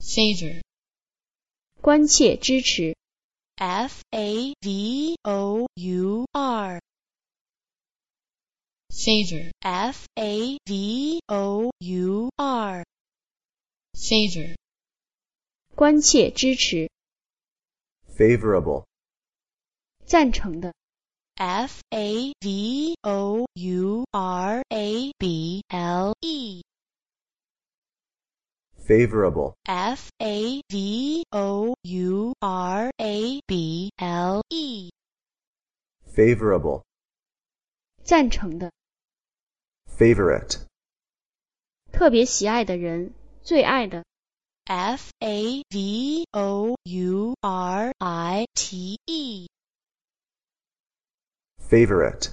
favor, 关切支持 favor, favor, favor, favor, 关切支持 favorable, 赞成的 favorable, favorable, favorable, favorable, 赞成的 favorite, 特别喜爱的人最爱的 favorite, favorite,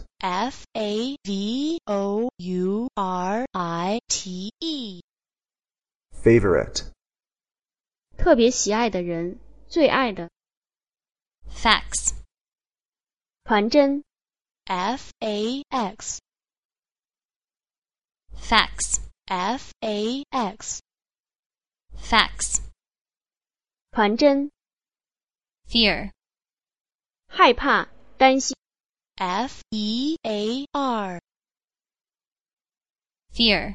favorite, favorite, 特别喜爱的人最爱的 fax, 传真 fax, fax, fax, fax, 传真 fear, 害怕担心 fear, fear,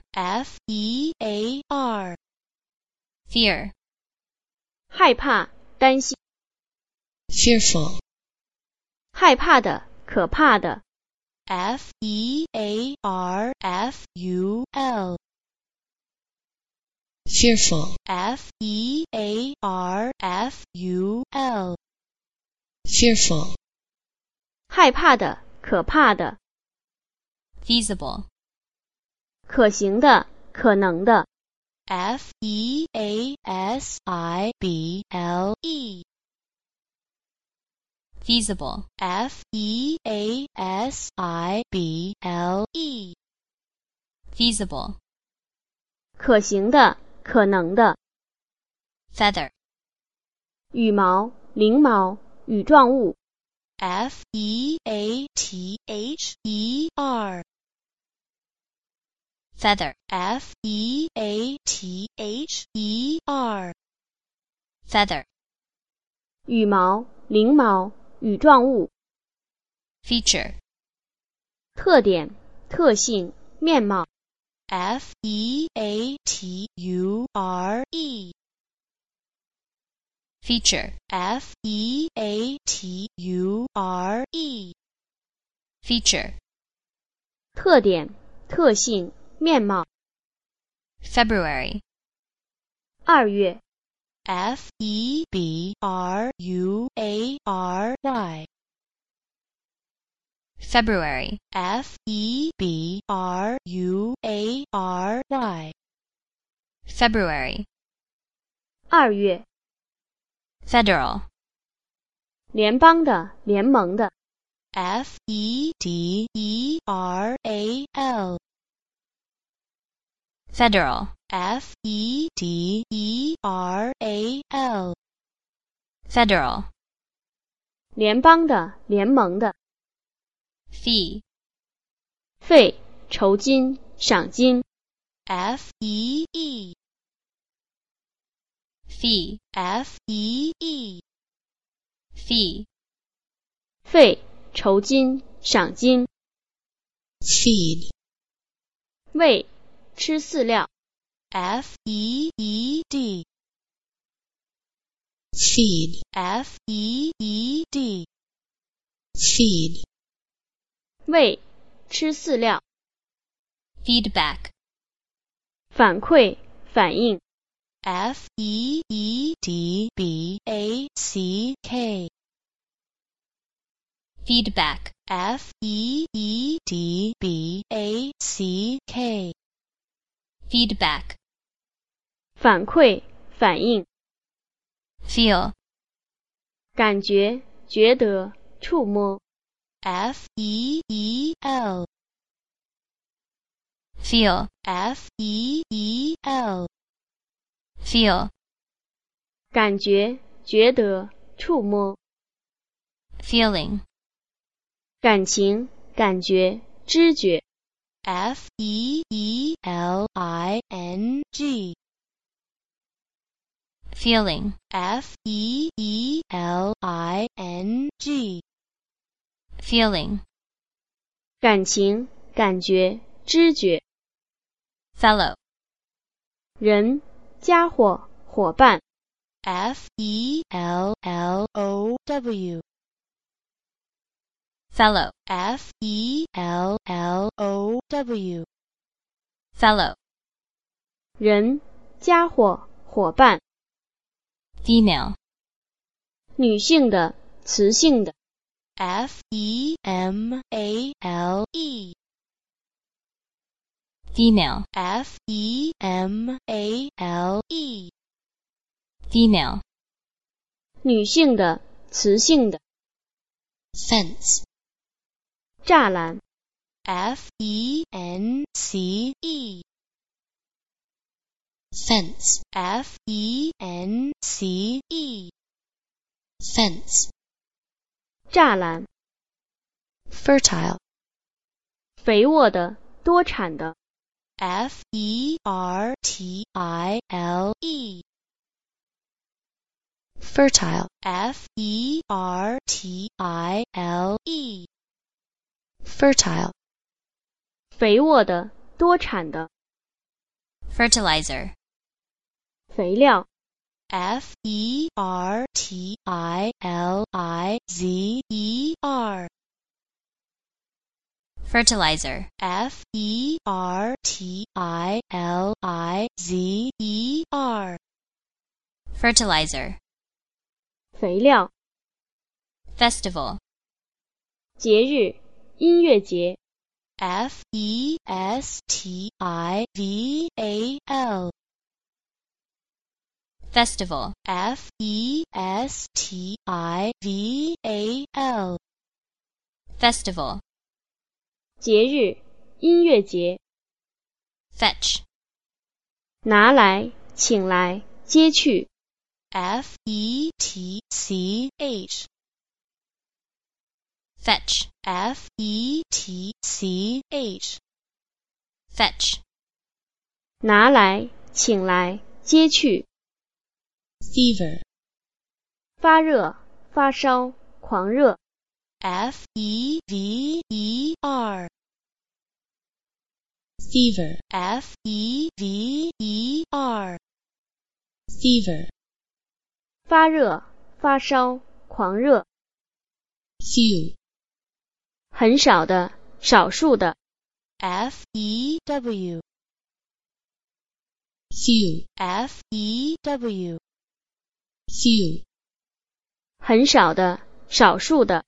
fear, fear, 害怕担心 fearful, 害怕的可怕的 fearful, fearful, fearful, fearful, 害怕的可怕的 feasible, 可行的可能的 feasible, feasible, feasible, feasible, 可行的可能的 feather, 羽毛翎毛羽状物 feather, feather, feather, feather, 羽毛翎毛羽状物 feature, 特点特性面貌 feature, feature, feature, feature, 特点特性面貌 February, 2月 February, February, February, February, 2月 Federal, 联邦的联盟的 Federal, Federal, Federal, Federal, 联邦的联盟的 Fee, 费酬金赏金 Fee, Fee, Fee, Fee, 费酬金赏金 feed, 喂吃饲料 Feed, feed, Feed, feed, 喂吃饲料 Feedback, 反馈反应 Feedback, Feedback, Feedback, Feedback, 反馈反应 Feel, 感觉觉得触摸 Feel, Feel, Feel, Feel, 感觉觉得触摸 Feeling, 感情感觉知觉 Feeling, feeling, F-E-E-L-I-N-G, feeling, 感情、感觉、知觉。 fellow, 人、家伙、伙伴。 F-E-L-L-O-W, fellow, F-E-L-L-O-W, fellow, 人、家伙、伙伴。 female, 女性的、雌性的。 F-E-M-A-L-E, female, F-E-M-A-L-E, female, 女性的、雌性的。 fence, 栅栏。 F-E-N-C-E, fence, F-E-N-C-E, fence, 栅栏。 fertile, 肥沃的、多产的。 F-E-R-T-I-L-E, fertile, F-E-R-T-I-L-E, fertile, 肥沃的、多产的。 fertilizer, 肥料。 F-E-R-T-I-L-I-Z-E-R, fertilizer, F-E-R-T-I-L-I-Z-E-R, fertilizer, 肥料。 festival, 节日、音乐节。 F-E-S-T-I-V-A-L, festival, F-E-S-T-I-V-A-L, festival, 节日、音乐节。 fetch, 拿来、请来、接去。 F-E-T-C-H, fetch, F-E-T-C-H, fetch, 拿来、请来、接去。 fever, 发热、发烧、狂热。 F-E-V-E-R, fever, F-E-V-E-R, fever, 发热、发烧、狂热。 few, 很少的、少数的。 F-E-W, few, F-E-W, few, 很少的、少数的。